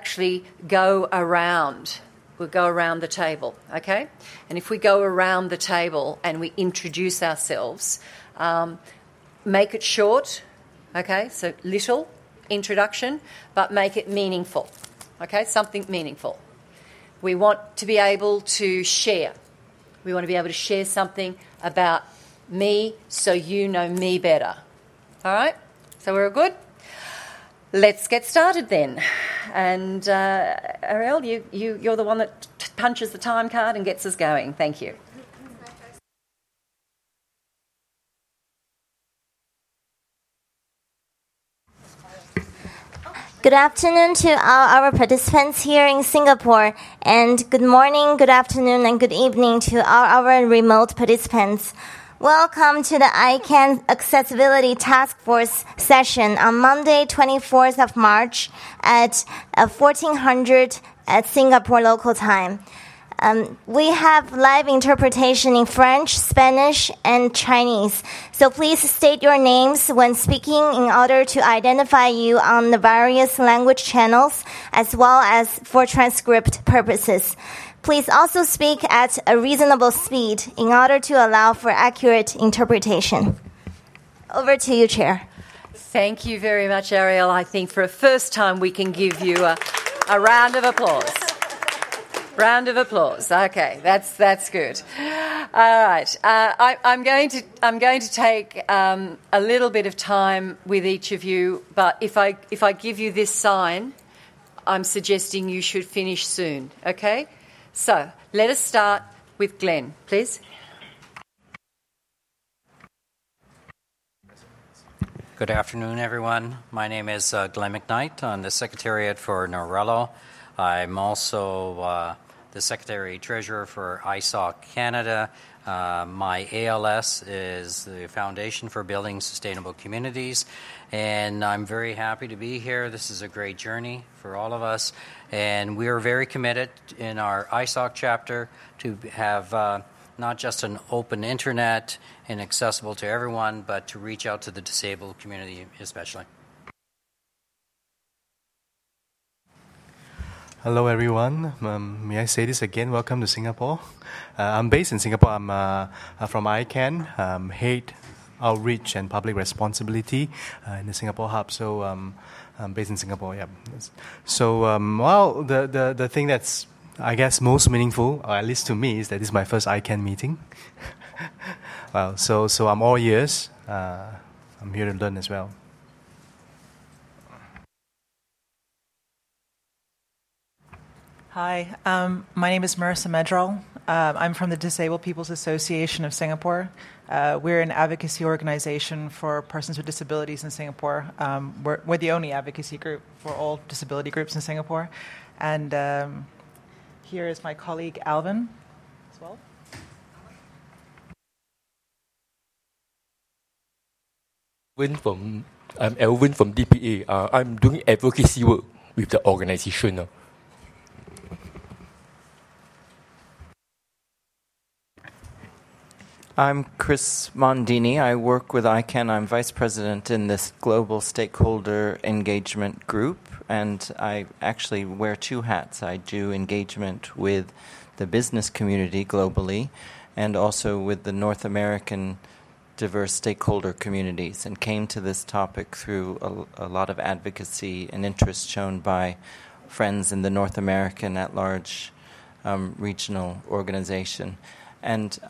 actually go around. We'll go around the table, okay? And if we go around the table and we introduce ourselves, make it short, okay? So little introduction, but make it meaningful, okay? Something meaningful. We want to be able to share. We want to be able to share something about me so you know me better. All right? So we're good? Let's get started then. And Ariel, you're the one that punches the time card and gets us going. Thank you. Good afternoon to all our participants here in Singapore, and good morning, good afternoon, and good evening to all our remote participants. Welcome to the ICANN Accessibility Task Force session on Monday, 24th of March at 1400 at Singapore local time. We have live interpretation in French, Spanish, and Chinese. So please state your names when speaking in order to identify you on the various language channels, as well as for transcript purposes. Please also speak at a reasonable speed in order to allow for accurate interpretation. Over to you, Chair. Thank you very much, Ariel. I think for a first time we can give you a round of applause. Round of applause. Okay, that's good. All right, I'm going to take a little bit of time with each of you, but if I give you this sign, I'm suggesting you should finish soon. Okay, so let us start with Glenn, please. Good afternoon, everyone. My name is Glenn McKnight. I'm the Secretariat for Norello. I'm also the Secretary-Treasurer for ISOC Canada. My ALS is the Foundation for Building Sustainable Communities, and I'm very happy to be here. This is a great journey for all of us, and we are very committed in our ISOC chapter to have not just an open internet and accessible to everyone, but to reach out to the disabled community especially. Hello everyone, may I say this again, welcome to Singapore. I'm based in Singapore, I'm from ICANN, Hate, Outreach and Public Responsibility in the Singapore Hub, so I'm based in Singapore, yeah. So, well, the thing that's, I guess, most meaningful, or at least to me, is that this is my first ICANN meeting. Well, so I'm all ears, I'm here to learn as well. Hi, my name is Marissa Medrell. I'm from the Disabled People's Association of Singapore. We're an advocacy organization for persons with disabilities in Singapore. We're the only advocacy group for all disability groups in Singapore. And here is my colleague Alvin as well. I'm Alvin from DPA. I'm doing advocacy work with the organization. I'm Chris Mondini. I work with ICANN. I'm vice president in this global stakeholder engagement group, and I actually wear two hats. I do engagement with the business community globally and also with the North American diverse stakeholder communities, and came to this topic through a lot of advocacy and interest shown by friends in the North American at large regional organization. And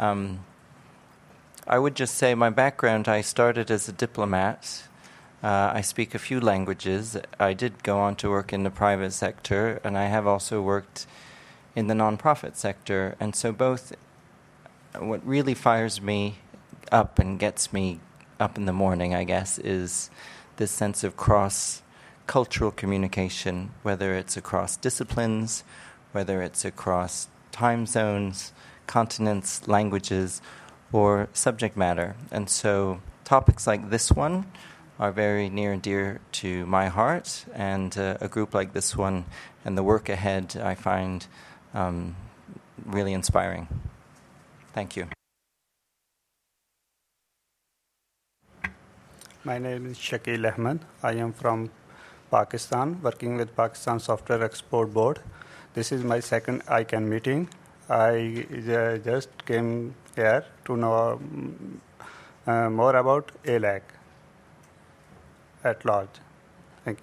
I would just say my background, I started as a diplomat. I speak a few languages. I did go on to work in the private sector, and I have also worked in the nonprofit sector. And so both, what really fires me up and gets me up in the morning, I guess, is this sense of cross-cultural communication, whether it's across disciplines, whether it's across time zones, continents, languages, or subject matter. And so topics like this one are very near and dear to my heart, and a group like this one and the work ahead I find really inspiring. Thank you. My name is Shakil Ahmed. I am from Pakistan, working with Pakistan Software Export Board. This is my second ICANN meeting. I just came here to know more about ALAC at large. Thank you.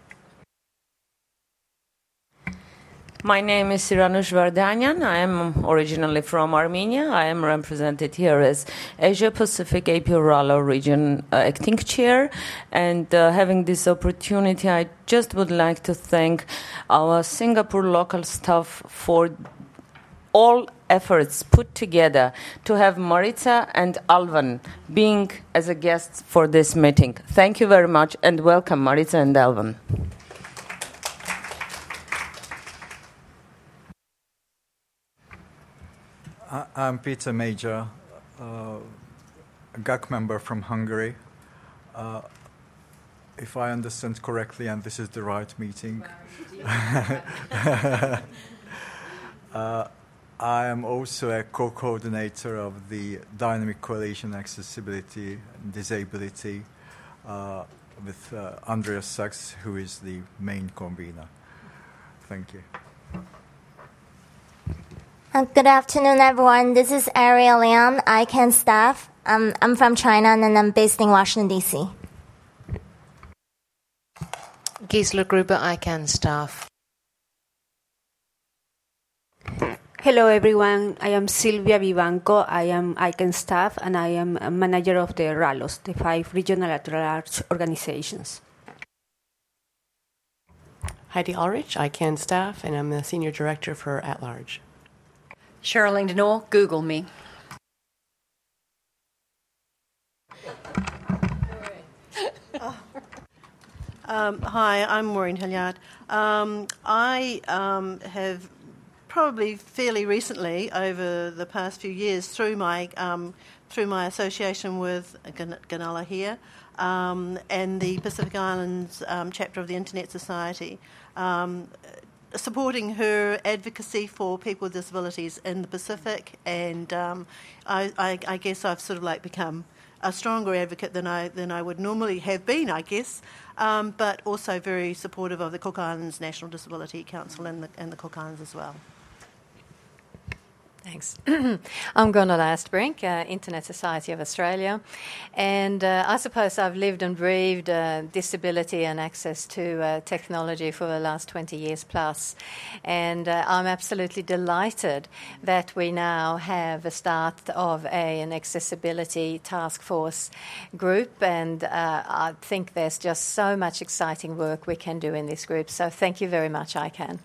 My name is Siranush Vardanyan. I am originally from Armenia. I am represented here as Asia Pacific AP Rallo Region Acting Chair. And having this opportunity, I just would like to thank our Singapore local staff for all efforts put together to have Maritza and Alvan being as a guest for this meeting. Thank you very much and welcome, Maritza and Alvan. I'm Peter Major, a GAC member from Hungary. If I understand correctly, and this is the right meeting, I am also a co-coordinator of the Dynamic Coalition Accessibility and Disability with Andreas Sachs, who is the main convener. Thank you. Good afternoon, everyone. This is Ariel Liang, ICANN staff. I'm from China, and I'm based in Washington, D.C. Gisela Gruber, ICANN staff. Hello, everyone. I am Silvia Vivanco. I am ICANN staff, and I am a manager of the RALOS, the 5 regional at-large organizations. Heidi Ulrich, ICANN staff, and I'm the senior director for at-large. Sherilyn Denore, Google me. Hi, I'm Maureen Hilliard. I have probably fairly recently, over the past few years, through my association with Ganala here and the Pacific Islands chapter of the Internet Society, supporting her advocacy for people with disabilities in the Pacific, and I guess I've sort of like become a stronger advocate than I would normally have been, I guess, but also very supportive of the Cook Islands National Disability Council and the Cook Islands as well. Thanks. I'm Gunnar Lastbrink, Internet Society of Australia, and I suppose I've lived and breathed disability and access to technology for the last 20 years plus, and I'm absolutely delighted that we now have a start of an accessibility task force group, and I think there's just so much exciting work we can do in this group, so thank you very much, ICANN.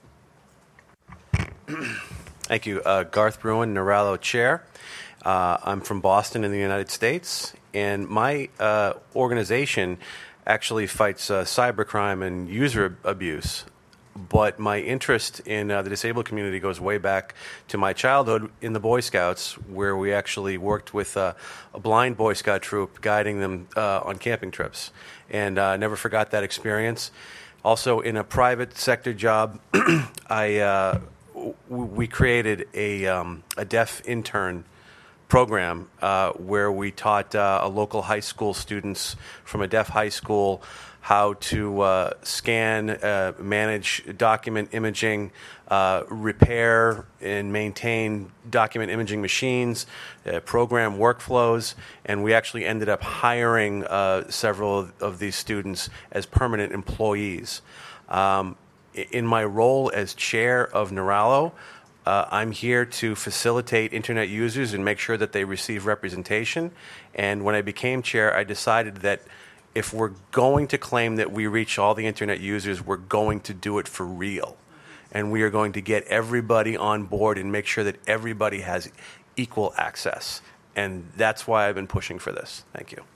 Thank you. Garth Bruin, Noralo Chair. I'm from Boston in the United States, and my organization actually fights cybercrime and user abuse. But my interest in the disabled community goes way back to my childhood in the Boy Scouts, where we actually worked with a blind Boy Scout troop, guiding them on camping trips. And never forgot that experience. Also, in a private sector job, we created a deaf intern program where we taught local high school students from a deaf high school how to scan, manage document imaging, repair and maintain document imaging machines, program workflows, and we actually ended up hiring several of these students as permanent employees. In my role as chair of Noralo, I'm here to facilitate Internet users and make sure that they receive representation. And when I became chair, I decided that if we're going to claim that we reach all the Internet users, we're going to do it for real. And we are going to get everybody on board and make sure that everybody has equal access. And that's why I've been pushing for this. Thank you.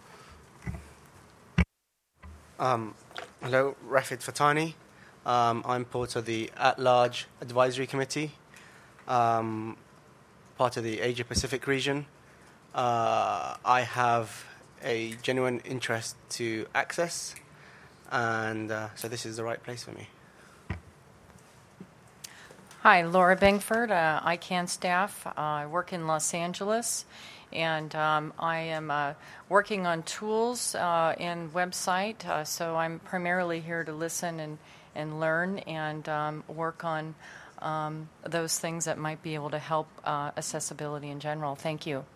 Hello, Rafid Fatani. I'm part of the At-Large Advisory Committee, part of the Asia-Pacific region. I have a genuine interest to access, and so this is the right place for me. Hi, Laura Bangford, ICANN staff. I work in Los Angeles And I am working on tools and website, so I'm primarily here to listen and learn and work on those things that might be able to help accessibility in general. Thank you.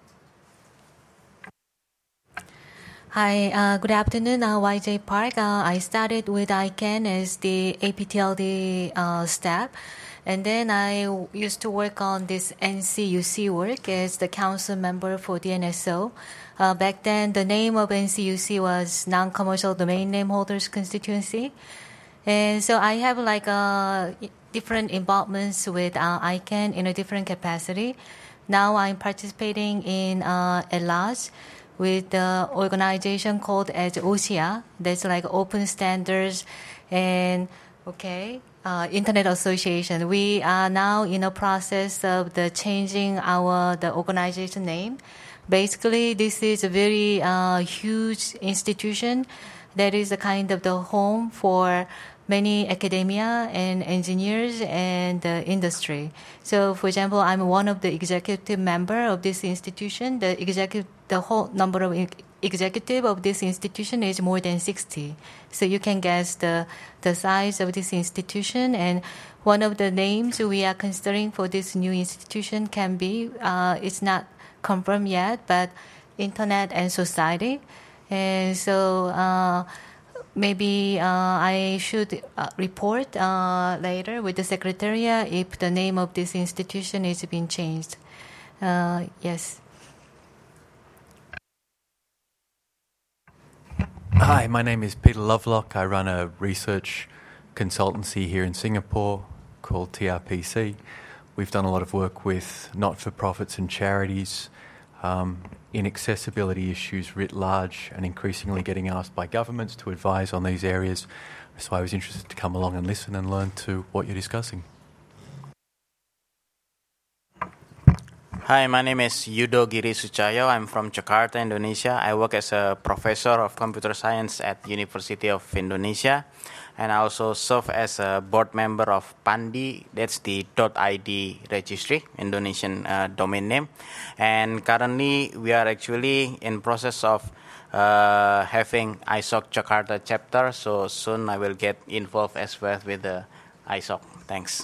Hi, good afternoon. YJ Park. I started with ICANN as the APTLD staff. And then I used to work on this NCUC work as the council member for the NSO. Back then, the name of NCUC was Non-Commercial Domain Name Holders Constituency. And so I have like different involvements with ICANN in a different capacity. Now I'm participating in at large with the organization called as OSIA. That's like Open Standards and Internet Association. We are now in a process of the changing the organization name. Basically, this is a very huge institution that is a kind of the home for many academia and engineers and industry. So, for example, I'm one of the executive member of this institution. The whole number of executive of this institution is more than 60. So you can guess the size of this institution. And one of the names we are considering for this new institution can be, it's not confirmed yet, but Internet and Society. And so maybe I should report later with the Secretariat if the name of this institution is being changed. Yes. Hi, my name is Peter Lovelock. I run a research consultancy here in Singapore called TRPC. We've done a lot of work with not-for-profits and charities in accessibility issues writ large, and increasingly getting asked by governments to advise on these areas. So I was interested to come along and listen and learn to what you're discussing. Hi, my name is Yudo Giri Sucayo. I'm from Jakarta, Indonesia. I work as a professor of computer science at University of Indonesia. And I also serve as a board member of PANDI, that's the .id registry, Indonesian domain name. And currently we are actually in process of having ISOC Jakarta chapter, so soon I will get involved as well with the ISOC. Thanks.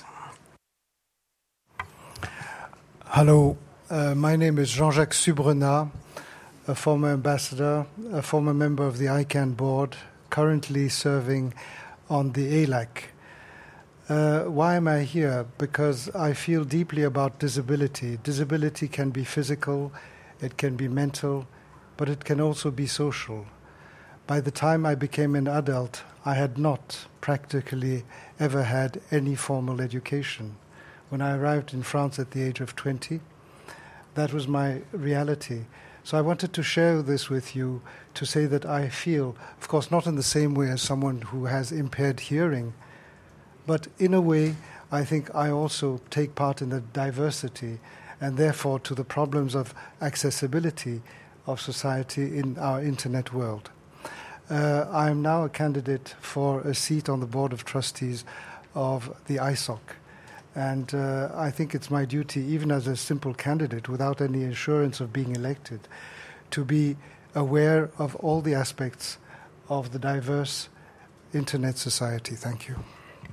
Hello. My name is Jean-Jacques Subrenat, a former ambassador, a former member of the ICANN board, currently serving on the ALAC. Why am I here? Because I feel deeply about disability. Disability can be physical, it can be mental, but it can also be social. By the time I became an adult, I had not practically ever had any formal education. When I arrived in France at the age of 20, that was my reality. So I wanted to share this with you to say that I feel, of course, not in the same way as someone who has impaired hearing, but in a way, I think I also take part in the diversity and therefore to the problems of accessibility of society in our internet world. I am now a candidate for a seat on the Board of Trustees of the ISOC. And I think it's my duty, even as a simple candidate, without any assurance of being elected, to be aware of all the aspects of the diverse internet society. Thank you.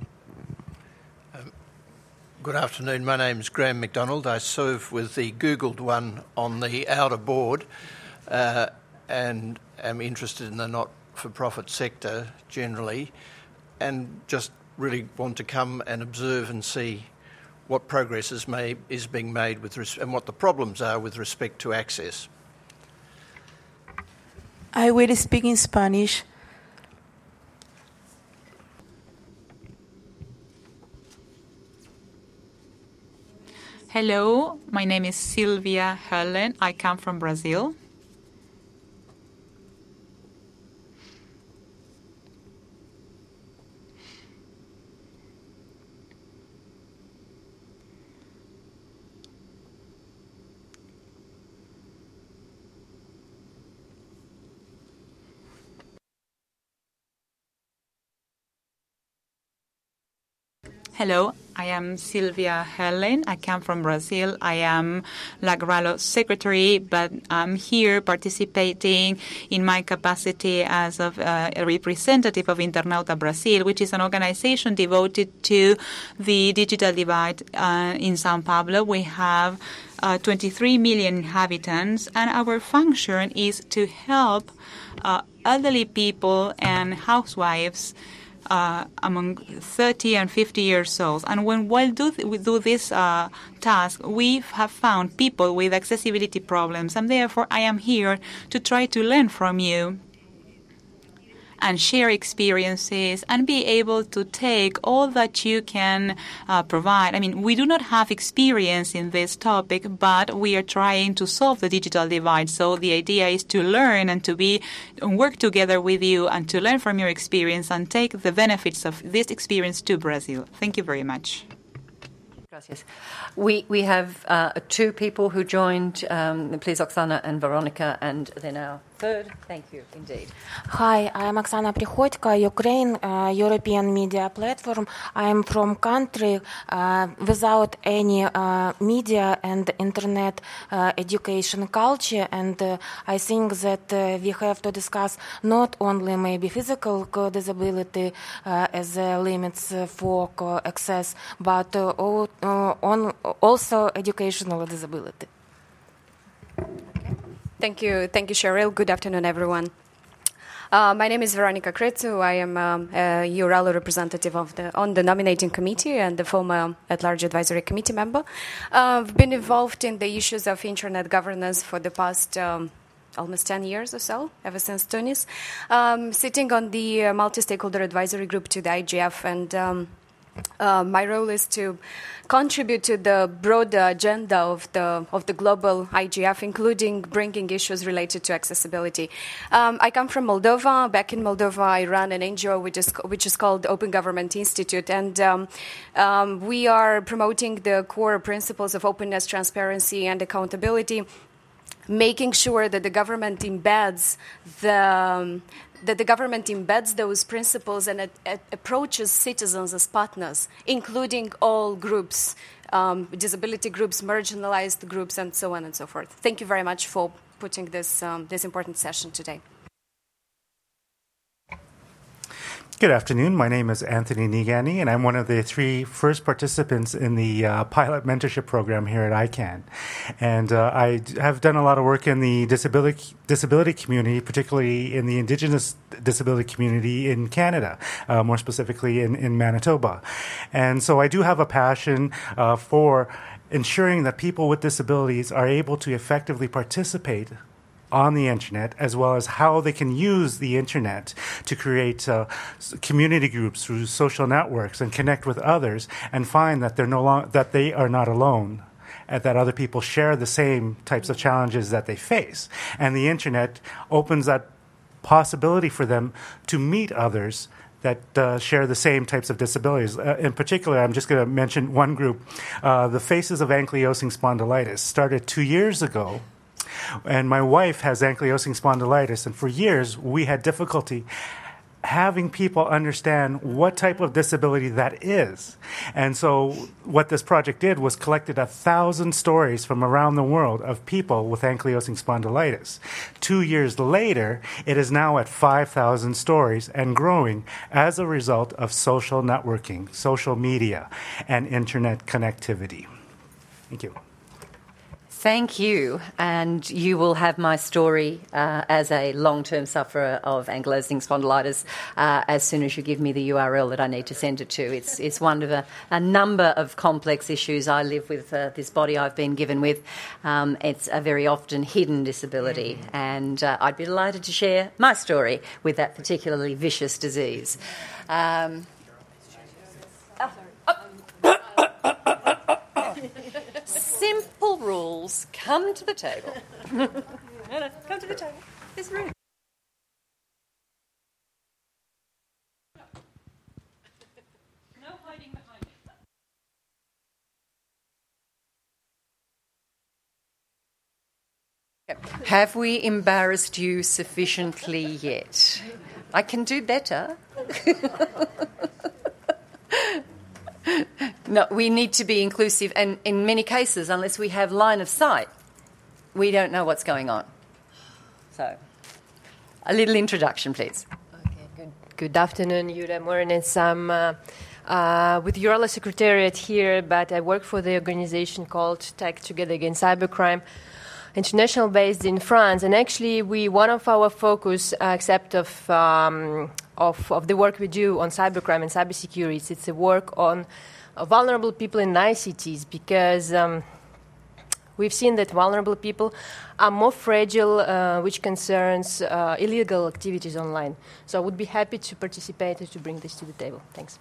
Good afternoon. My name is Graham McDonald. I serve with the Googled one on the outer board and am interested in the not-for-profit sector generally, and just really want to come and observe and see what progress is being made and what the problems are with respect to access. I will speak in Spanish. Hello, my name is Silvia Helen. I come from Brazil. Hello, I am Silvia Helen. I come from Brazil. I am Ralo secretary, but I'm here participating in my capacity as a representative of Internauta Brazil, which is an organization devoted to the digital divide in São Paulo. We have 23 million inhabitants, and our function is to help elderly people and housewives among 30 and 50 years old. And when we do this task, we have found people with accessibility problems, and therefore I am here to try to learn from you and share experiences and be able to take all that you can provide. I mean, we do not have experience in this topic, but we are trying to solve the digital divide. So the idea is to learn and to work together with you and to learn from your experience and take the benefits of this experience to Brazil. Thank you very much. Gracias. We have two people who joined, please, Oksana and Veronica, and then our third. Thank you, indeed. Hi, I'm Oksana Prihodko, Ukraine, European Media Platform. I'm from country without any media and internet education culture, and I think that we have to discuss not only maybe physical disability as limits for access, but also educational disability. Thank you, Cheryl. Good afternoon, everyone. My name is Veronica Kretsu. I am a Uralo representative on the nominating committee and the former at-large advisory committee member. I've been involved in the issues of internet governance for the past almost 10 years or so, ever since Tunis, sitting on the multi-stakeholder advisory group to the IGF, and my role is to contribute to the broader agenda of the global IGF, including bringing issues related to accessibility. I come from Moldova. Back in Moldova, I run an NGO which is called Open Government Institute, and we are promoting the core principles of openness, transparency, and accountability, making sure that the government embeds those principles and approaches citizens as partners, including all groups, disability groups, marginalized groups, and so on and so forth. Thank you very much for putting this important session today. Good afternoon. My name is Anthony Nigani, and I'm one of the three first participants in the pilot mentorship program here at ICANN. And I have done a lot of work in the disability community, particularly in the Indigenous disability community in Canada, more specifically in Manitoba. And so I do have a passion for ensuring that people with disabilities are able to effectively participate on the internet, as well as how they can use the internet to create community groups through social networks and connect with others, and find that that they are not alone, and that other people share the same types of challenges that they face. And the internet opens that possibility for them to meet others that share the same types of disabilities. In particular, I'm just going to mention one group. The Faces of Ankylosing Spondylitis started 2 years ago. And my wife has ankylosing spondylitis, and for years we had difficulty having people understand what type of disability that is. And so what this project did was collected 1,000 stories from around the world of people with ankylosing spondylitis. 2 years later, it is now at 5,000 stories and growing as a result of social networking, social media, and internet connectivity. Thank you. Thank you, and you will have my story as a long-term sufferer of ankylosing spondylitis as soon as you give me the URL that I need to send it to. It's one of a number of complex issues I live with. This body I've been given with, it's a very often hidden disability, and I'd be delighted to share my story with that particularly vicious disease. Simple rules. Come to the table. No, come to the table. This room. No hiding behind it. Have we embarrassed you sufficiently yet? I can do better. No, we need to be inclusive, and in many cases, unless we have line of sight, we don't know what's going on. So, a little introduction, please. Good afternoon, Yuda Morenets. I'm with Urala Secretariat here, but I work for the organization called Tech Together Against Cybercrime, international based in France. And actually, one of our focus, except of the work we do on cybercrime and cybersecurity, it's a work on vulnerable people in ICTs, because we've seen that vulnerable people are more fragile, which concerns illegal activities online. So I would be happy to participate and to bring this to the table. Thanks.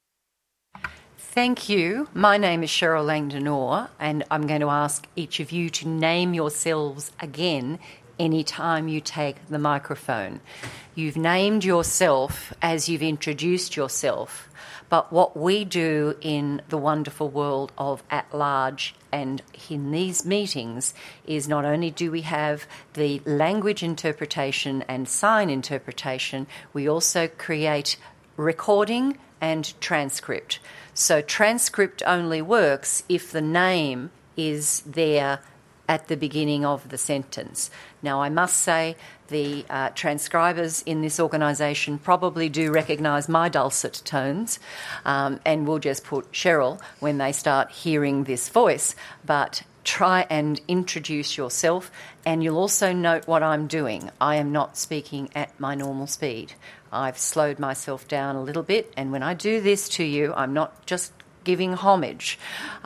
Thank you. My name is Cheryl Langdon-Orr, and I'm going to ask each of you to name yourselves again any time you take the microphone. You've named yourself as you've introduced yourself, but what we do in the wonderful world of At Large and in these meetings is not only do we have the language interpretation and sign interpretation, we also create recording and transcript. So transcript only works if the name is there at the beginning of the sentence. Now, I must say the transcribers in this organisation probably do recognise my dulcet tones and will just put Cheryl when they start hearing this voice, but try and introduce yourself, and you'll also note what I'm doing. I am not speaking at my normal speed. I've slowed myself down a little bit, and when I do this to you, I'm not just giving homage.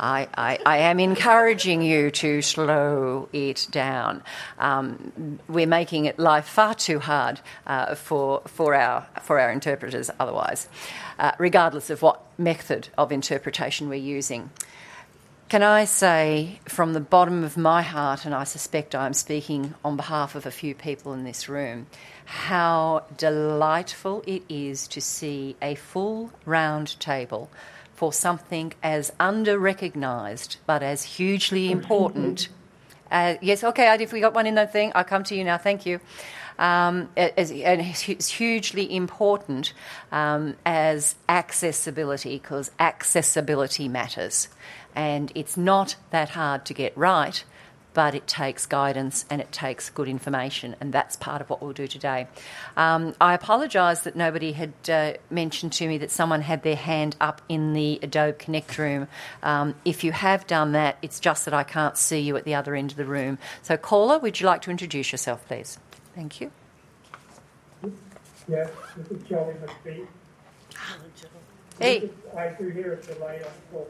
I am encouraging you to slow it down. We're making it life far too hard for our interpreters otherwise, regardless of what method of interpretation we're using. Can I say from the bottom of my heart, and I suspect I'm speaking on behalf of a few people in this room, how delightful it is to see a full round table for something as under-recognised but as hugely important. Yes, okay, if we got one in that thing, I'll come to you now, thank you. And it's hugely important as accessibility, because accessibility matters. And it's not that hard to get right, but it takes guidance and it takes good information, and that's part of what we'll do today. I apologise that nobody had mentioned to me that someone had their hand up in the Adobe Connect room. If you have done that, it's just that I can't see you at the other end of the room. So, caller, would you like to introduce yourself, please? Thank you. Yes, this is Jolly McPhee. Hey. I do hear a delay on talking,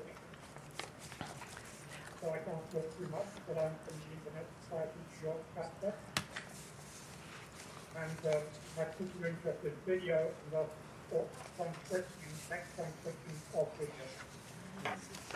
so I can't talk too much, but I'm from the Internet Society Short Chapter. And my particular interest in video, and I've got next transcription of video.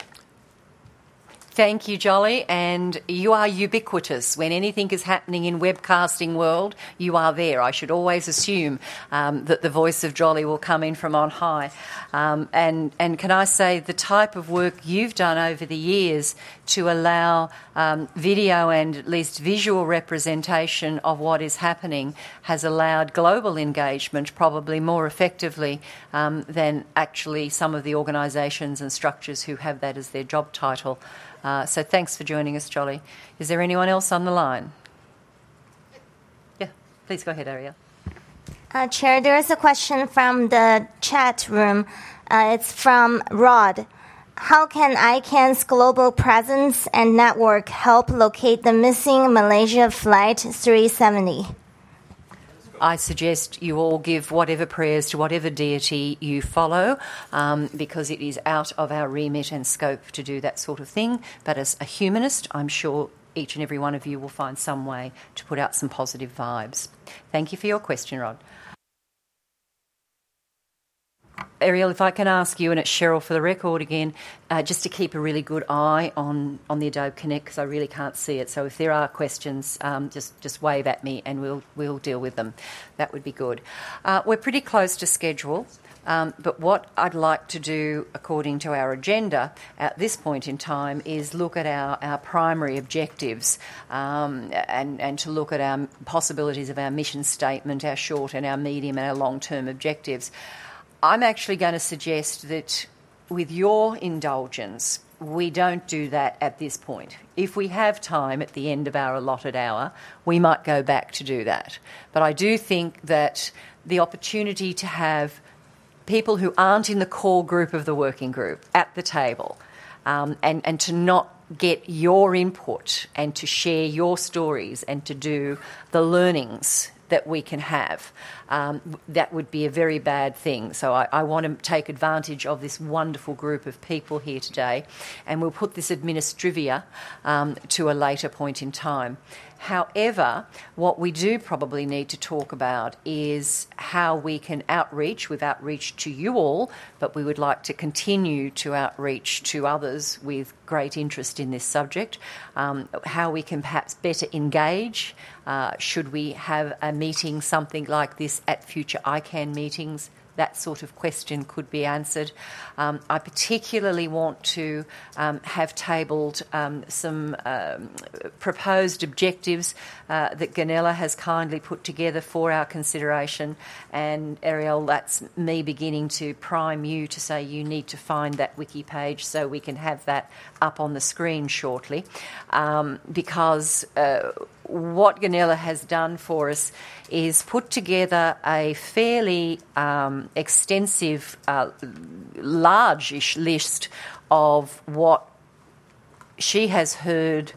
Thank you, Jolly. And you are ubiquitous. When anything is happening in webcasting world, you are there. I should always assume that the voice of Jolly will come in from on high. And can I say the type of work you've done over the years to allow video and at least visual representation of what is happening has allowed global engagement probably more effectively than actually some of the organisations and structures who have that as their job title. So thanks for joining us, Jolly. Is there anyone else on the line? Yeah, please go ahead, Ariel. Chair, there is a question from the chat room. It's from Rod. How can ICANN's global presence and network help locate the missing Malaysia Flight 370? I suggest you all give whatever prayers to whatever deity you follow, because it is out of our remit and scope to do that sort of thing. But as a humanist, I'm sure each and every one of you will find some way to put out some positive vibes. Thank you for your question, Rod. Ariel, if I can ask you, and it's Cheryl for the record again, just to keep a really good eye on the Adobe Connect, because I really can't see it. So if there are questions, just wave at me and we'll deal with them. That would be good. We're pretty close to schedule, but what I'd like to do, according to our agenda at this point in time, is look at our primary objectives and to look at our possibilities of our mission statement, our short and our medium and our long-term objectives. I'm actually going to suggest that with your indulgence, we don't do that at this point. If we have time at the end of our allotted hour, we might go back to do that. But I do think that the opportunity to have people who aren't in the core group of the working group at the table, and to not get your input and to share your stories and to do the learnings that we can have, that would be a very bad thing. So I want to take advantage of this wonderful group of people here today, and we'll put this administrivia to a later point in time. However, what we do probably need to talk about is how we can outreach. We've outreached to you all, but we would like to continue to outreach to others with great interest in this subject, how we can perhaps better engage. Should we have a meeting, something like this, at future ICANN meetings? That sort of question could be answered. I particularly want to have tabled some proposed objectives that Gunilla has kindly put together for our consideration. And Ariel, that's me beginning to prime you to say you need to find that wiki page so we can have that up on the screen shortly. Because what Gunilla has done for us is put together a fairly extensive, large-ish list of what she has heard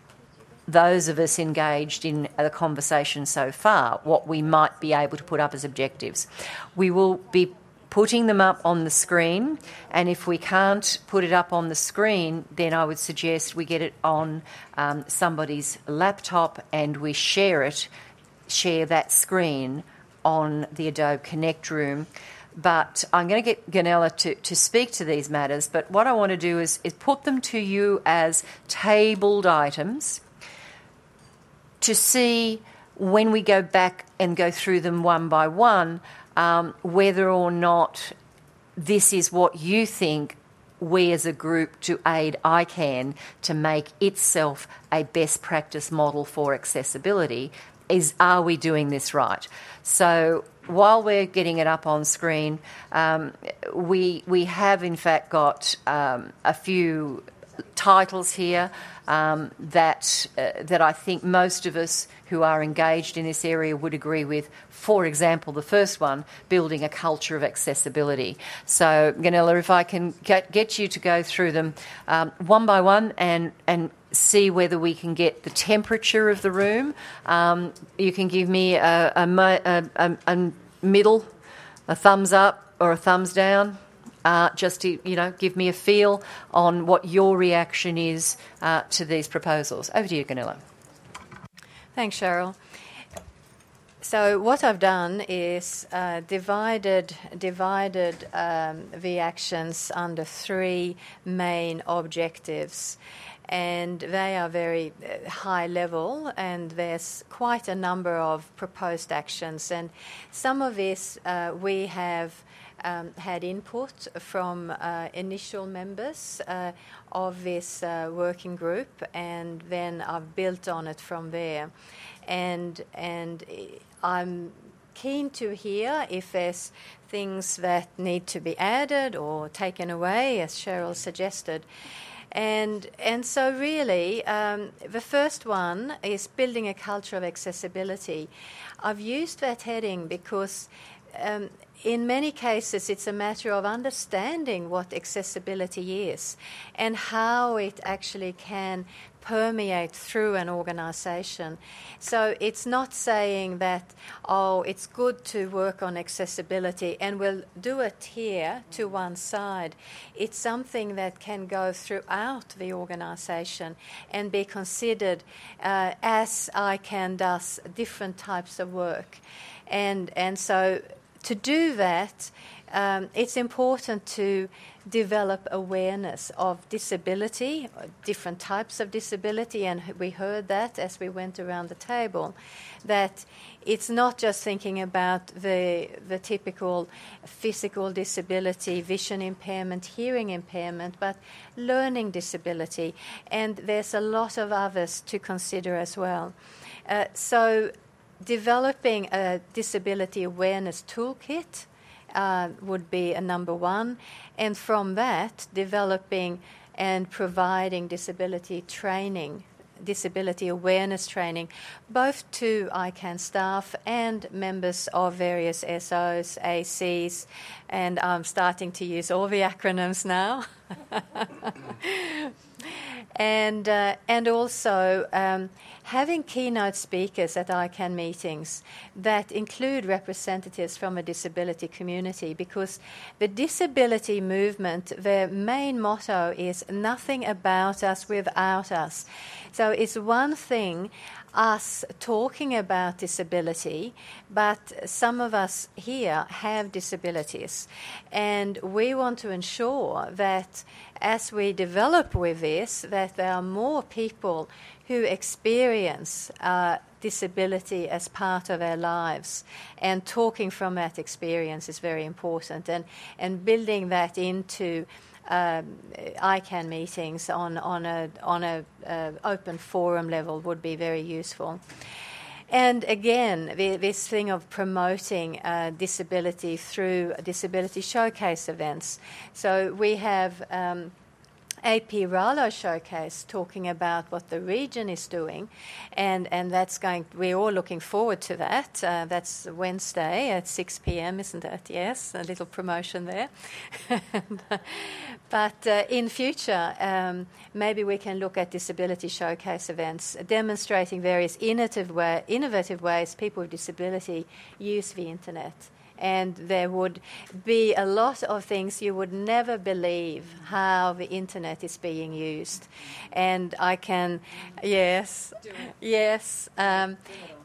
those of us engaged in the conversation so far, what we might be able to put up as objectives. We will be putting them up on the screen, and if we can't put it up on the screen, then I would suggest we get it on somebody's laptop and we share that screen on the Adobe Connect room. But I'm going to get Gunilla to speak to these matters, but what I want to do is put them to you as tabled items to see, when we go back and go through them one by one, whether or not this is what you think we as a group to aid ICANN to make itself a best practice model for accessibility. Are we doing this right? So while we're getting it up on screen, we have in fact got a few titles here that I think most of us who are engaged in this area would agree with. For example, the first one, building a culture of accessibility. So, Gunilla, if I can get you to go through them one by one and see whether we can get the temperature of the room. You can give me a middle, a thumbs up or a thumbs down. Just to, give me a feel on what your reaction is to these proposals. Over to you, Gunilla. Thanks, Cheryl. So what I've done is divided the actions under three main objectives. And they are very high level, and there's quite a number of proposed actions. And some of this we have had input from initial members of this working group, and then I've built on it from there. And I'm keen to hear if there's things that need to be added or taken away, as Cheryl suggested. And so really, the first one is building a culture of accessibility. I've used that heading because in many cases, it's a matter of understanding what accessibility is and how it actually can permeate through an organization. So it's not saying that, it's good to work on accessibility and we'll do it here to one side. It's something that can go throughout the organization and be considered as ICANN does different types of work. And so to do that, it's important to develop awareness of disability, different types of disability, and we heard that as we went around the table, that it's not just thinking about the typical physical disability, vision impairment, hearing impairment, but learning disability, and there's a lot of others to consider as well. So developing a disability awareness toolkit would be a number one. And from that, developing and providing disability training, disability awareness training, both to ICANN staff and members of various SOs, ACs, and I'm starting to use all the acronyms now. And also having keynote speakers at ICANN meetings that include representatives from a disability community, because the disability movement, their main motto is nothing about us without us. So it's one thing us talking about disability, but some of us here have disabilities, and we want to ensure that as we develop with this, that there are more people who experience disability as part of their lives, and talking from that experience is very important, and building that into ICANN meetings on a open forum level would be very useful. And again, this thing of promoting disability through disability showcase events. So we have AP Ralo Showcase talking about what the region is doing, and that's we're all looking forward to that. That's Wednesday at 6 p.m., isn't it? Yes, a little promotion there. But in future, maybe we can look at disability showcase events, demonstrating various innovative ways people with disability use the internet. And there would be a lot of things you would never believe how the internet is being used. And I can, yes. At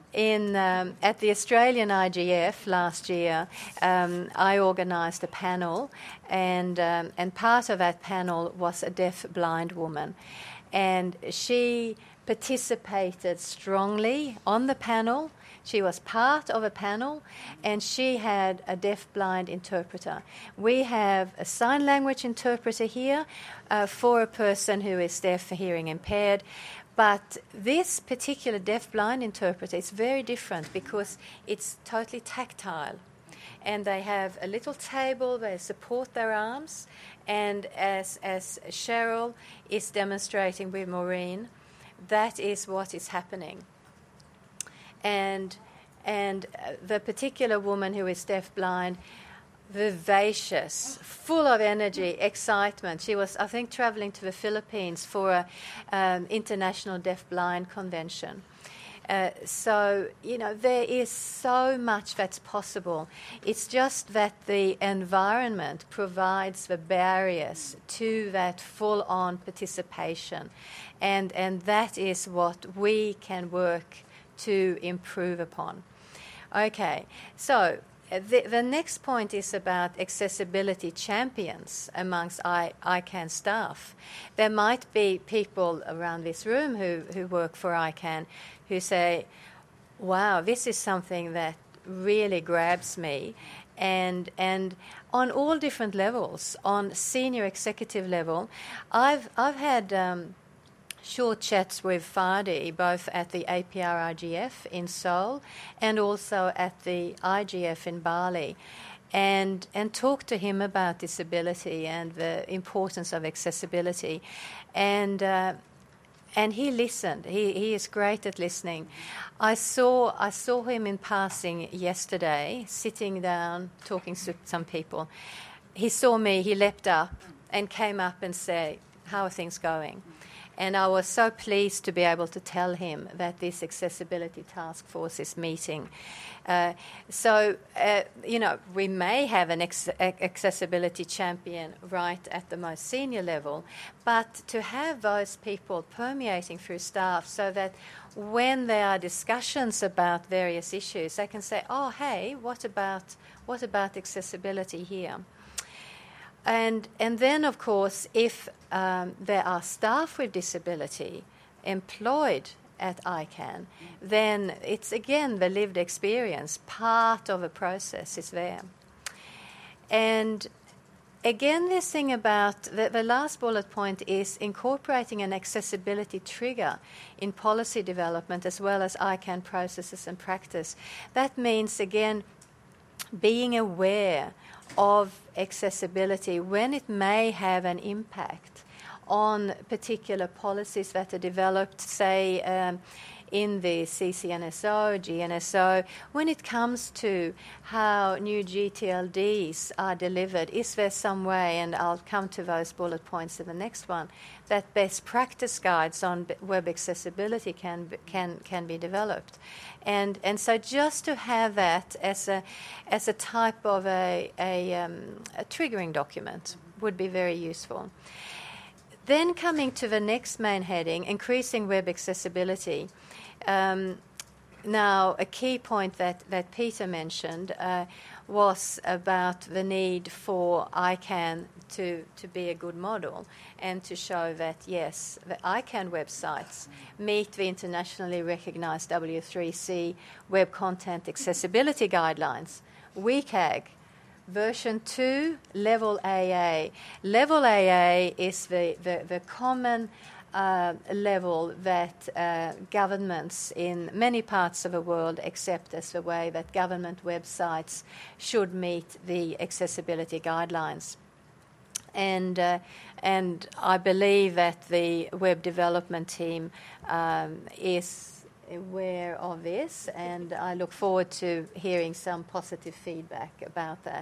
the Australian IGF last year, I organised a panel, and part of that panel was a deaf-blind woman. And she participated strongly on the panel. She was part of a panel, and she had a deaf-blind interpreter. We have a sign language interpreter here for a person who is deaf or hearing impaired. But this particular deaf-blind interpreter is very different because it's totally tactile. And they have a little table, they support their arms, and as Cheryl is demonstrating with Maureen, that is what is happening. And the particular woman who is deaf-blind, vivacious, full of energy, excitement. She was, I think, traveling to the Philippines for an international deaf-blind convention. So, there is so much that's possible. It's just that the environment provides the barriers to that full-on participation. And that is what we can work to improve upon. Okay, so the next point is about accessibility champions amongst ICANN staff. There might be people around this room who work for ICANN who say, wow, this is something that really grabs me. And on all different levels, on senior executive level, I've had short chats with Fadi, both at the APR IGF in Seoul and also at the IGF in Bali, and talked to him about disability and the importance of accessibility. And he listened. He is great at listening. I saw him in passing yesterday, sitting down, talking to some people. He saw me, he leapt up and came up and said, how are things going? And I was so pleased to be able to tell him that this accessibility task force is meeting. We may have an accessibility champion right at the most senior level, but to have those people permeating through staff so that when there are discussions about various issues, they can say, oh, hey, what about accessibility here? And then, of course, if there are staff with disability employed at ICANN, then it's, again, the lived experience. Part of a process is there. And, again, this thing about the last bullet point is incorporating an accessibility trigger in policy development as well as ICANN processes and practice. That means, again, being aware of accessibility when it may have an impact on particular policies that are developed, say, in the CCNSO, GNSO, when it comes to how new GTLDs are delivered. Is there some way, and I'll come to those bullet points in the next one, that best practice guides on web accessibility can be developed? And so just to have that as a type of a triggering document would be very useful. Then coming to the next main heading, increasing web accessibility. Now, a key point that Peter mentioned was about the need for ICANN to be a good model and to show that, yes, the ICANN websites meet the internationally recognized W3C Web Content Accessibility Guidelines, WCAG, Version 2, Level AA. Level AA is the common level that governments in many parts of the world accept as the way that government websites should meet the accessibility guidelines. And I believe that the web development team is aware of this, and I look forward to hearing some positive feedback about that.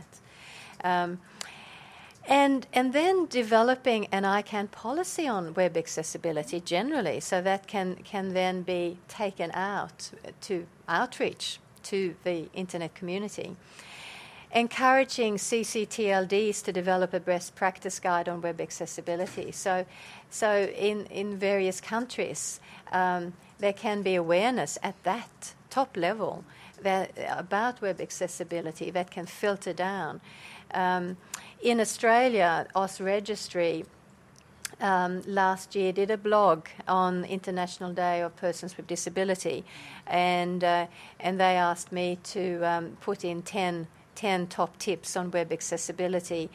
And then developing an ICANN policy on web accessibility generally, so that can then be taken out to outreach to the internet community. Encouraging CCTLDs to develop a best practice guide on web accessibility. So in various countries, there can be awareness at that top level about web accessibility that can filter down. In Australia, AusRegistry last year did a blog on International Day of Persons with Disability, and they asked me to put in 10 top tips on web accessibility.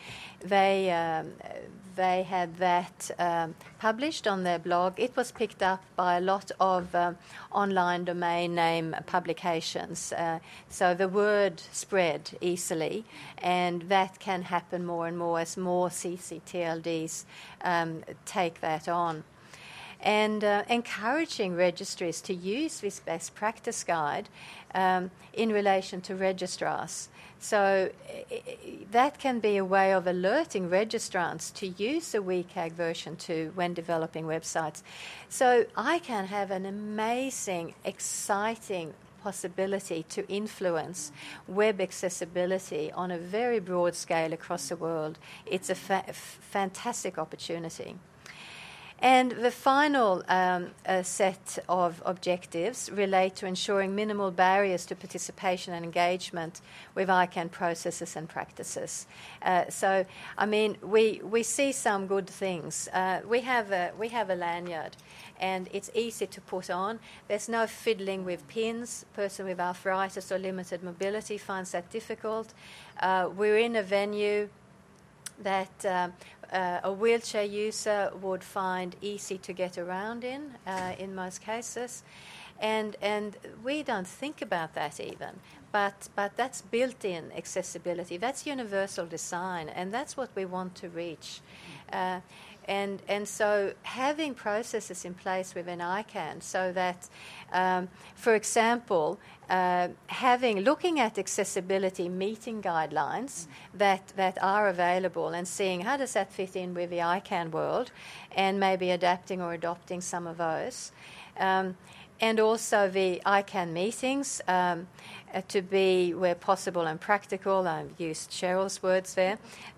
They had that published on their blog. It was picked up by a lot of online domain name publications. So the word spread easily, and that can happen more and more as more CCTLDs take that on. And encouraging registries to use this best practice guide in relation to registrars. So that can be a way of alerting registrants to use the WCAG version 2 when developing websites. So ICANN have an amazing, exciting possibility to influence web accessibility on a very broad scale across the world. It's a fantastic opportunity. And the final set of objectives relate to ensuring minimal barriers to participation and engagement with ICANN processes and practices. So, I mean, we see some good things. We have a lanyard, and it's easy to put on. There's no fiddling with pins. A person with arthritis or limited mobility finds that difficult. We're in a venue that a wheelchair user would find easy to get around in most cases. And we don't think about that even. But that's built-in accessibility. That's universal design, and that's what we want to reach. And so having processes in place within ICANN so that, for example, looking at accessibility meeting guidelines that are available and seeing how does that fit in with the ICANN world, and maybe adapting or adopting some of those. And also the ICANN meetings to be, where possible and practical, I've used Cheryl's words there,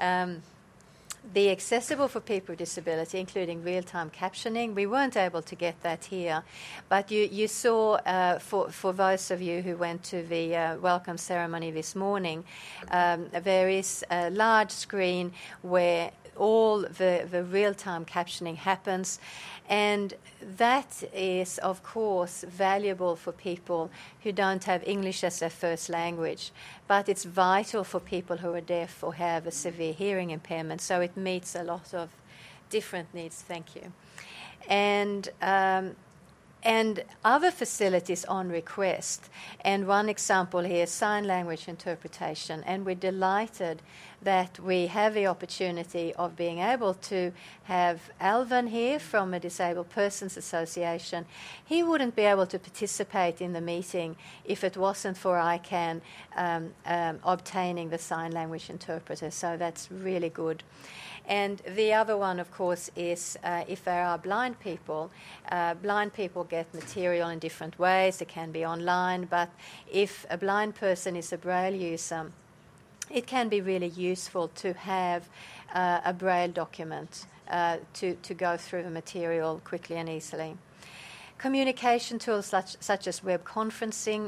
be accessible for people with disability, including real-time captioning. We weren't able to get that here, but you saw, for those of you who went to the welcome ceremony this morning, there is a large screen where all the real-time captioning happens, and that is, of course, valuable for people who don't have English as their first language, but it's vital for people who are deaf or have a severe hearing impairment, so it meets a lot of different needs. Thank you. And and other facilities on request. And one example here is sign language interpretation. And we're delighted that we have the opportunity of being able to have Alvin here from a Disabled Persons Association. He wouldn't be able to participate in the meeting if it wasn't for ICANN obtaining the sign language interpreter. So that's really good. And the other one, of course, is if there are blind people get material in different ways. It can be online, but if a blind person is a Braille user, it can be really useful to have a Braille document to go through the material quickly and easily. Communication tools such as web conferencing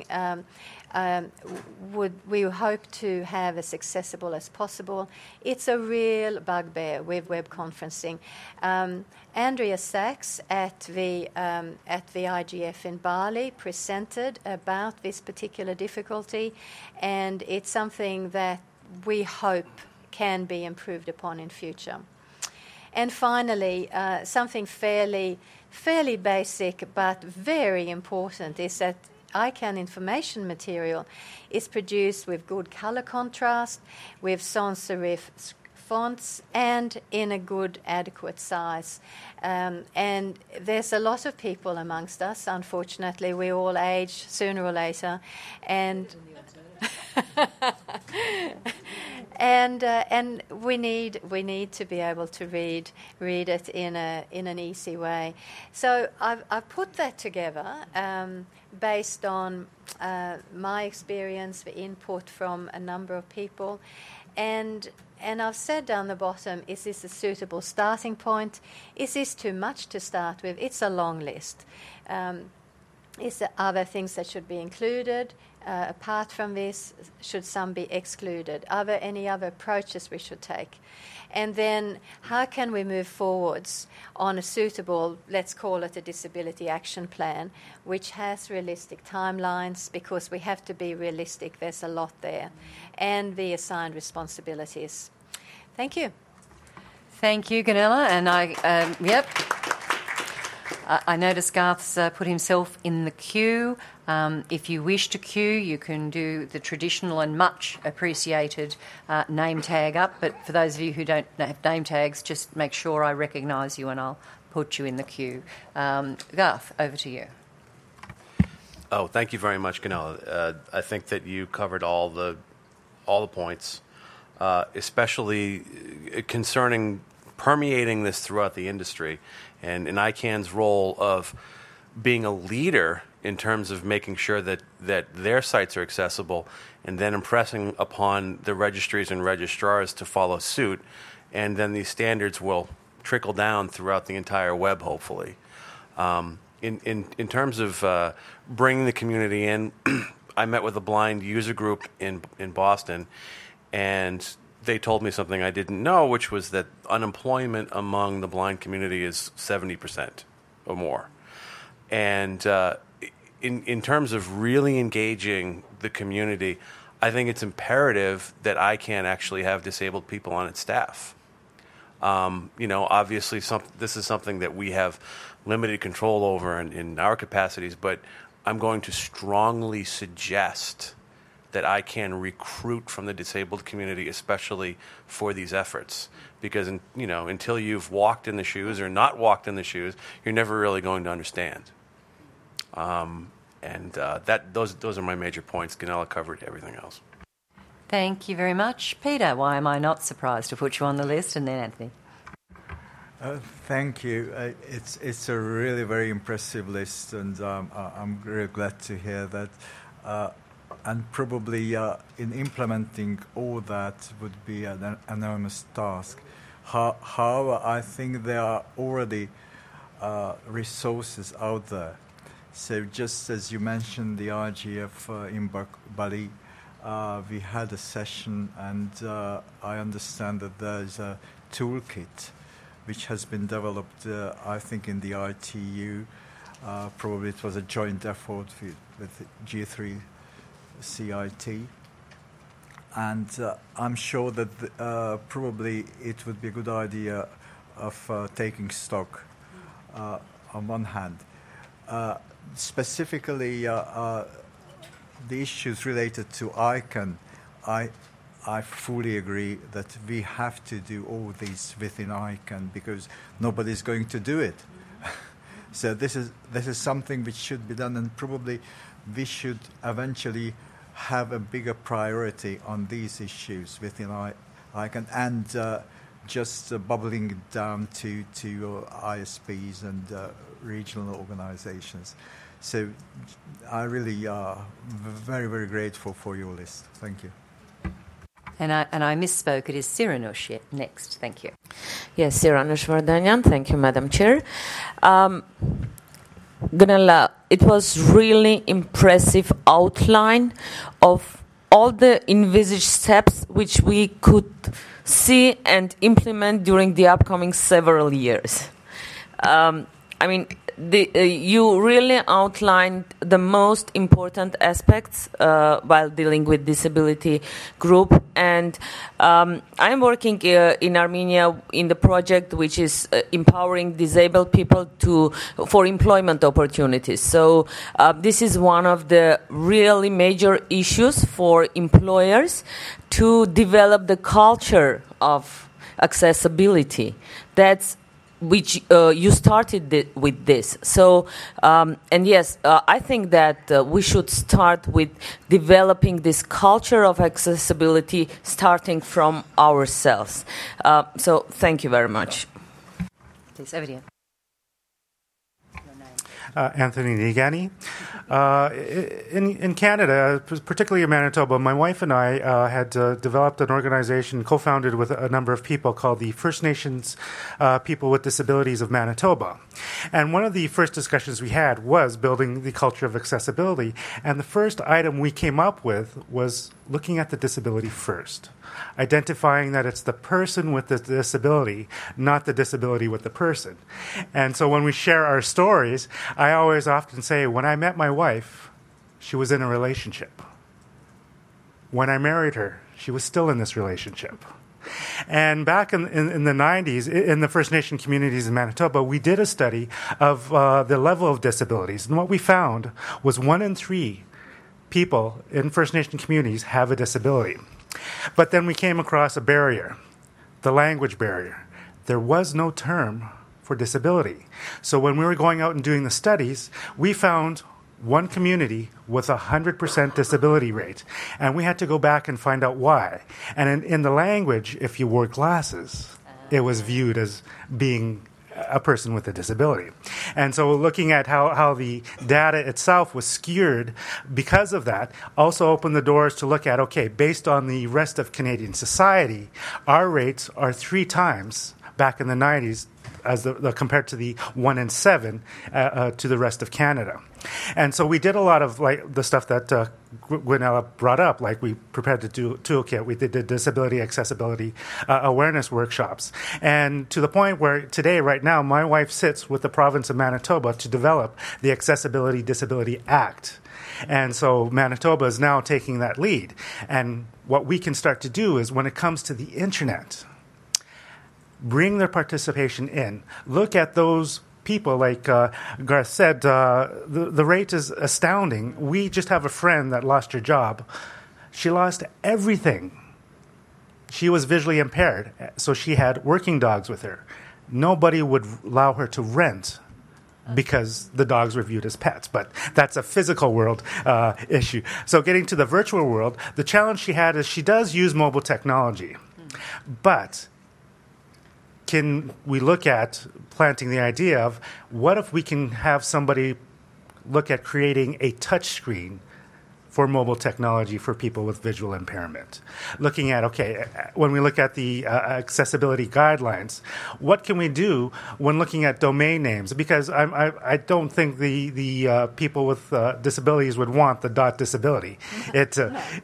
we hope to have as accessible as possible. It's a real bugbear with web conferencing. Andrea Sachs at the IGF in Bali presented about this particular difficulty, and it's something that we hope can be improved upon in future. And finally, something fairly basic but very important is that ICANN information material is produced with good color contrast, with sans serif fonts, and in a good, adequate size. And there's a lot of people amongst us, unfortunately. We all age sooner or later. And and we need to be able to read it in an easy way. So I've put that together based on my experience, the input from a number of people, and I've said down the bottom, is this a suitable starting point? Is this too much to start with? It's a long list. Is there other things that should be included? Apart from this, should some be excluded? Are there any other approaches we should take? And then how can we move forwards on a suitable, let's call it a disability action plan, which has realistic timelines, because we have to be realistic, there's a lot there, and the assigned responsibilities. Thank you. Thank you, Gunilla. And I notice Garth's put himself in the queue. If you wish to queue, you can do the traditional and much appreciated name tag up. But for those of you who don't have name tags, just make sure I recognise you and I'll put you in the queue. Garth, over to you. Oh, thank you very much, Gunilla. I think that you covered all the points, especially concerning permeating this throughout the industry, and in ICANN's role of being a leader in terms of making sure that their sites are accessible, and then impressing upon the registries and registrars to follow suit, and then these standards will trickle down throughout the entire web, hopefully. In terms of bringing the community in, I met with a blind user group in Boston, and they told me something I didn't know, which was that unemployment among the blind community is 70% or more. And in terms of really engaging the community, I think it's imperative that ICANN actually have disabled people on its staff. Obviously this is something that we have limited control over in our capacities, but I'm going to strongly suggest that ICANN recruit from the disabled community, especially for these efforts. Because, until you've walked in the shoes or not walked in the shoes, you're never really going to understand. Those are my major points. Gunilla covered everything else. Thank you very much. Peter, why am I not surprised to put you on the list? And then Anthony. Thank you. It's a really very impressive list, and I'm really glad to hear that. And probably in implementing all that would be an enormous task. However, I think there are already resources out there. So just as you mentioned, the IGF in Bali, we had a session, and I understand that there is a toolkit which has been developed, I think, in the ITU. Probably it was a joint effort with G3 CIT, and I'm sure that probably it would be a good idea of taking stock on one hand. Specifically, the issues related to ICANN, I fully agree that we have to do all these within ICANN because nobody's going to do it. So this is something which should be done, and probably we should eventually have a bigger priority on these issues within ICANN and just bubbling it down to ISPs and regional organizations. So I really are very, very grateful for your list. Thank you. And I misspoke. It is Siranush next. Thank you. Yes, Siranush Vardanyan. Thank you, Madam Chair. Gunilla, it was really impressive outline of all the envisaged steps which we could see and implement during the upcoming several years. You really outlined the most important aspects while dealing with disability group, and I'm working in Armenia in the project which is empowering disabled people for employment opportunities. So this is one of the really major issues for employers to develop the culture of accessibility. That's which you started with this. So, and yes, I think that we should start with developing this culture of accessibility starting from ourselves. So thank you very much. Please, Evidian. Anthony Nigani. In Canada, particularly in Manitoba, my wife and I had developed an organization co-founded with a number of people called the First Nations People with Disabilities of Manitoba. And one of the first discussions we had was building the culture of accessibility. And the first item we came up with was looking at the disability first, identifying that it's the person with the disability, not the disability with the person. And so when we share our stories, I always often say, when I met my wife, she was in a relationship. When I married her, she was still in this relationship. And back in the 90s, in the First Nation communities in Manitoba, we did a study of the level of disabilities. And what we found was 1 in 3 people in First Nation communities have a disability. But then we came across a barrier, the language barrier. There was no term for disability. So when we were going out and doing the studies, we found one community with 100% disability rate. And we had to go back and find out why. And in the language, if you wore glasses, it was viewed as being a person with a disability. And so looking at how the data itself was skewed because of that also opened the doors to look at, okay, based on the rest of Canadian society, our rates are 3 times back in the 90s as compared to the 1 in 7 to the rest of Canada. And so we did a lot of like the stuff that Gwynella brought up, like we prepared to do toolkit, we did the disability accessibility awareness workshops. And to the point where today, right now, my wife sits with the province of Manitoba to develop the Accessibility Disability Act. And so Manitoba is now taking that lead. And what we can start to do is when it comes to the internet, bring their participation in. Look at those people, like Garth said, the rate is astounding. We just have a friend that lost her job. She lost everything. She was visually impaired, so she had working dogs with her. Nobody would allow her to rent because the dogs were viewed as pets, but that's a physical world issue. So getting to the virtual world, the challenge she had is she does use mobile technology, but can we look at planting the idea of what if we can have somebody look at creating a touch screen for mobile technology for people with visual impairment? Looking at, okay, when we look at the accessibility guidelines, what can we do when looking at domain names? Because I don't think the people with disabilities would want the .disability. It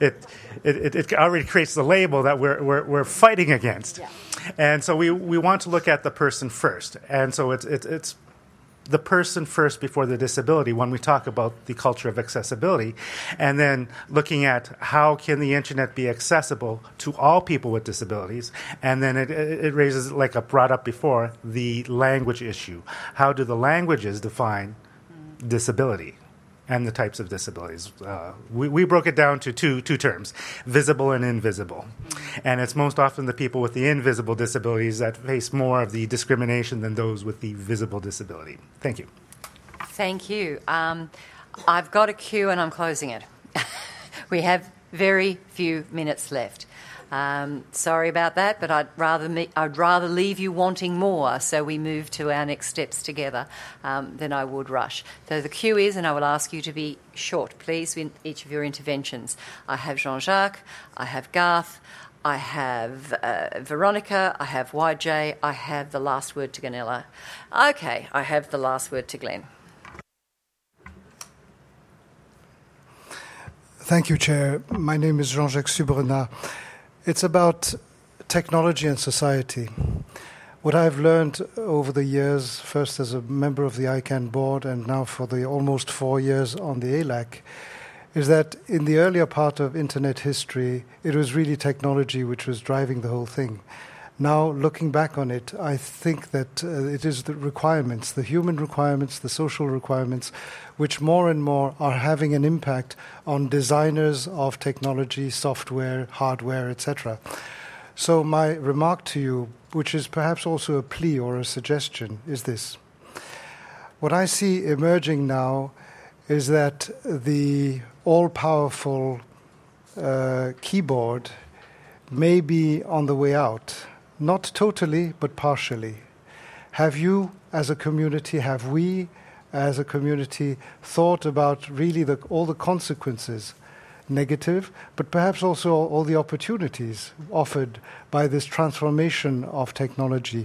already creates the label that we're fighting against. Yeah. And so we want to look at the person first. And so it's the person first before the disability when we talk about the culture of accessibility, and then looking at how can the internet be accessible to all people with disabilities, and then it raises, like I brought up before, the language issue. How do the languages define disability and the types of disabilities. We broke it down to two terms, visible and invisible. And it's most often the people with the invisible disabilities that face more of the discrimination than those with the visible disability. Thank you. Thank you. I've got a queue and I'm closing it. We have very few minutes left. Sorry about that, but I'd rather leave you wanting more, so we move to our next steps together, than I would rush. So the queue is, and I will ask you to be short, please, in each of your interventions. I have Jean-Jacques, I have Garth, I have Veronica, I have YJ, I have the last word to Gunilla. Okay, I have the last word to Glenn. Thank you, Chair. My name is Jean-Jacques Subrenat. It's about technology and society. What I've learned over the years, first as a member of the ICANN board and now for the almost 4 years on the ALAC, is that in the earlier part of Internet history, it was really technology which was driving the whole thing. Now, looking back on it, I think that it is the requirements, the human requirements, the social requirements, which more and more are having an impact on designers of technology, software, hardware, etc. So my remark to you, which is perhaps also a plea or a suggestion, is this. What I see emerging now is that the all-powerful keyboard may be on the way out. Not totally, but partially. Have you, as a community, have we, as a community, thought about really all the consequences, negative, but perhaps also all the opportunities offered by this transformation of technology?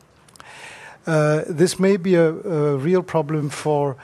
This may be a real problem for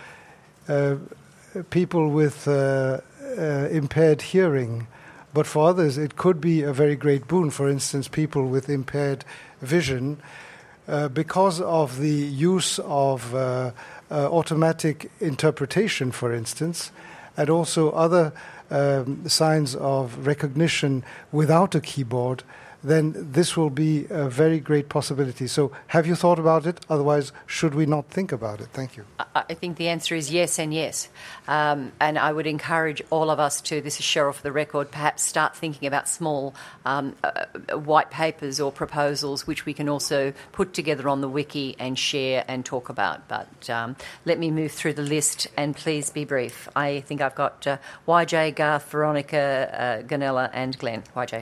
people with impaired hearing, but for others, it could be a very great boon. For instance, people with impaired vision, because of the use of automatic interpretation, for instance, and also other signs of recognition without a keyboard, then this will be a very great possibility. So have you thought about it? Otherwise, should we not think about it? Thank you. I think the answer is yes and yes. And I would encourage all of us to, this is Cheryl for the record, perhaps start thinking about small white papers or proposals which we can also put together on the wiki and share and talk about. But let me move through the list and please be brief. I think I've got YJ, Garth, Veronica, Gunilla and Glenn. YJ.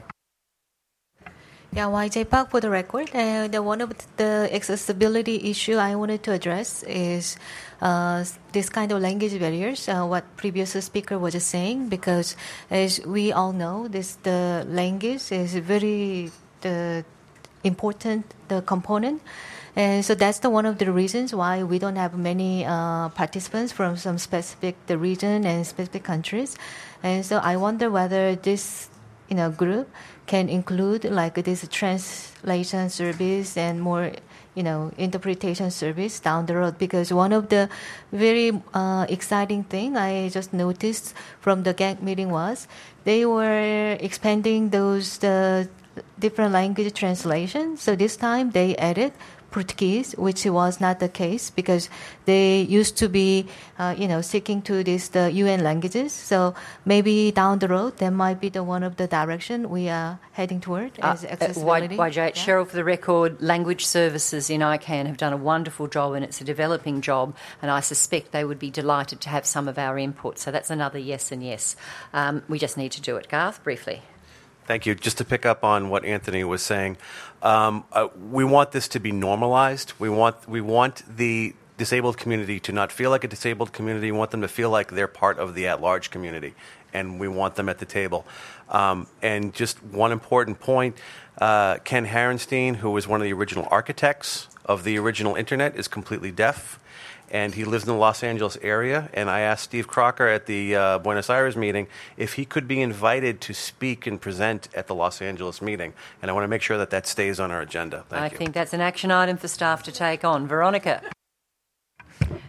Yeah, YJ Park for the record. One of the accessibility issue I wanted to address is this kind of language barriers, what previous speaker was just saying, because as we all know, the language is very important component. And so that's one of the reasons why we don't have many participants from some specific region and specific countries. And so I wonder whether this group can include like this translation service and more, interpretation service down the road. Because one of the very exciting thing I just noticed from the GAC meeting was they were expanding those different language translations. So this time they added Portuguese, which was not the case because they used to be, sticking to the UN languages. So maybe down the road, that might be one of the direction we are heading toward as accessibility. YJ, Cheryl, for the record, language services in ICANN have done a wonderful job and it's a developing job, and I suspect they would be delighted to have some of our input. So that's another yes and yes. We just need to do it. Garth, briefly. Thank you. Just to pick up on what Anthony was saying, we want this to be normalized. We want the disabled community to not feel like a disabled community. We want them to feel like they're part of the at-large community, and we want them at the table. And just one important point, Ken Harenstein, who was one of the original architects of the original Internet, is completely deaf. And he lives in the Los Angeles area, and I asked Steve Crocker at the Buenos Aires meeting if he could be invited to speak and present at the Los Angeles meeting, and I want to make sure that stays on our agenda. Thank you. I think that's an action item for staff to take on. Veronica.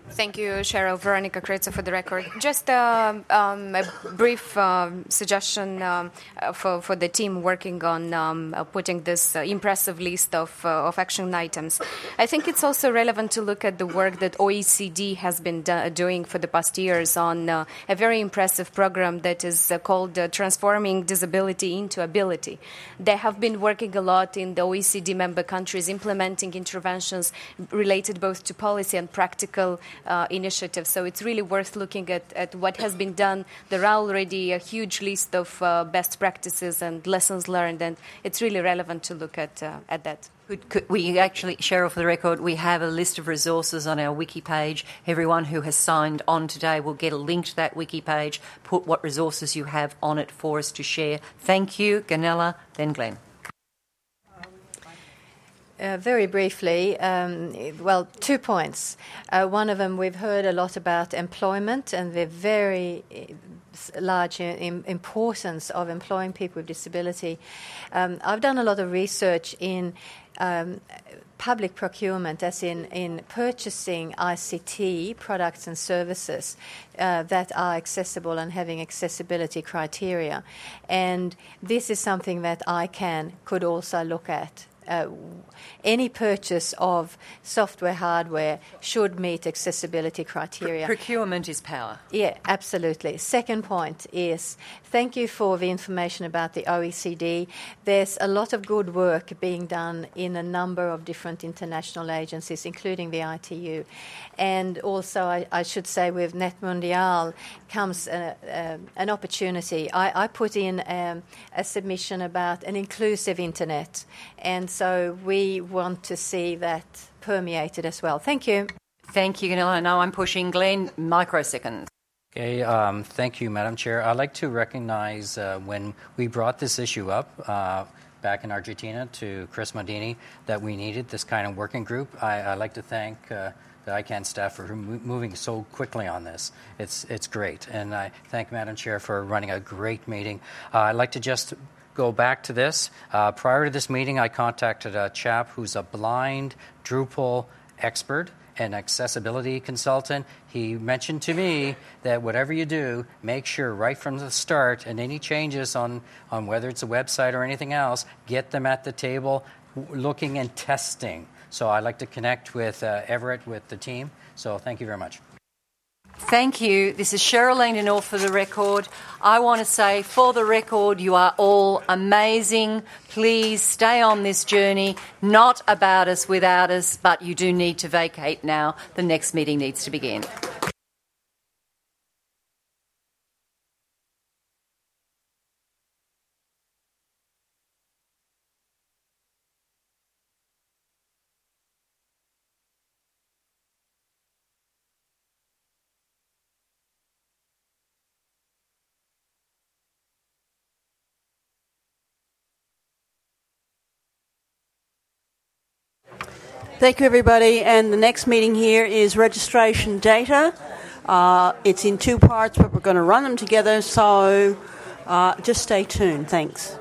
Thank you, Cheryl. Veronica Kretzer for the record. Just a brief suggestion for the team working on putting this impressive list of action items. I think it's also relevant to look at the work that OECD has been doing for the past years on a very impressive program that is called Transforming Disability into Ability. They have been working a lot in the OECD member countries, implementing interventions related both to policy and practical initiative. So it's really worth looking at what has been done. There are already a huge list of best practices and lessons learned, and it's really relevant to look at that. We actually, Cheryl, for the record, we have a list of resources on our wiki page. Everyone who has signed on today will get a link to that wiki page. Put what resources you have on it for us to share. Thank you. Gunilla, then Glenn. Very briefly, 2 points. One of them, we've heard a lot about employment and the very large importance of employing people with disability. I've done a lot of research in public procurement, as in purchasing ICT products and services that are accessible and having accessibility criteria. And this is something that ICANN could also look at. Any purchase of software, hardware should meet accessibility criteria. Procurement is power. Yeah, absolutely. Second point is, thank you for the information about the OECD. There's a lot of good work being done in a number of different international agencies, including the ITU. And also, I should say, with NetMundial comes an opportunity. I put in a submission about an inclusive internet, and so we want to see that permeated as well. Thank you. Thank you, Gunilla. Now I'm pushing Glenn, microseconds. Okay, thank you, Madam Chair. I'd like to recognize when we brought this issue up back in Argentina to Chris Modini that we needed this kind of working group. I'd like to thank the ICANN staff for moving so quickly on this. It's great. And I thank Madam Chair for running a great meeting. I'd like to just go back to this. Prior to this meeting, I contacted a chap who's a blind Drupal expert and accessibility consultant. He mentioned to me that whatever you do, make sure right from the start, and any changes on whether it's a website or anything else, get them at the table looking and testing. So I'd like to connect with Everett, with the team. So thank you very much. Thank you. This is Cheryl Denor for the record. I want to say, for the record, you are all amazing. Please stay on this journey. Not about us, without us, but you do need to vacate now. The next meeting needs to begin. Thank you, everybody. And the next meeting here is registration data. It's in 2 parts, but we're going to run them together, so just stay tuned. Thanks.